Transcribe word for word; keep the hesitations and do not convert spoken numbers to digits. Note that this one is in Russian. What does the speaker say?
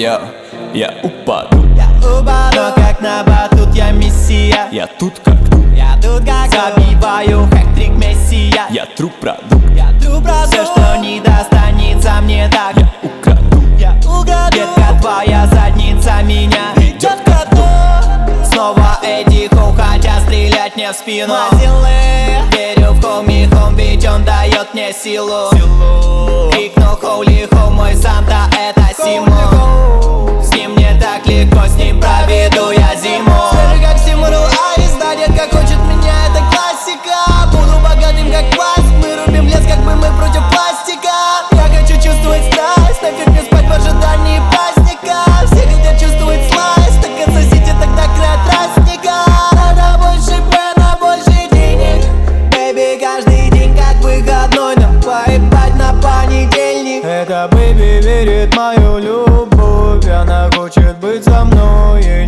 Я, я упаду, я упаду, но как на батут я мессия. Я тут как тут, я тут как забиваю хэт-трик мессия. Я труп продукт, я труп продукт. Все, что не достанется мне так, я украду, я украду. Детка, твоя задница меня ведет ко дну. Снова Эдди Хоу, хотя стрелять мне в спину. Мазилы, верю в хоми хом, ведь он дает мне силу. Крикну хоули хоу, мой Санта это Симу. С ним мне так легко, с ним проведу я зиму. Свежий как Симуру Айс, да, детка хочет меня, это классика. Буду богатым как пластик, мы рубим лес, как бы мы против пластика. Я хочу чувствовать страсть, нафиг мне спать в ожидании праздника. Все хотят чувствовать сласть, так отсосите тогда край тростника. Надо больше пена, больше денег, бэйби, каждый день как выходной. Нам поебать на понедельник. Эта бэйби верит в мою любовь, она хочет быть со мной.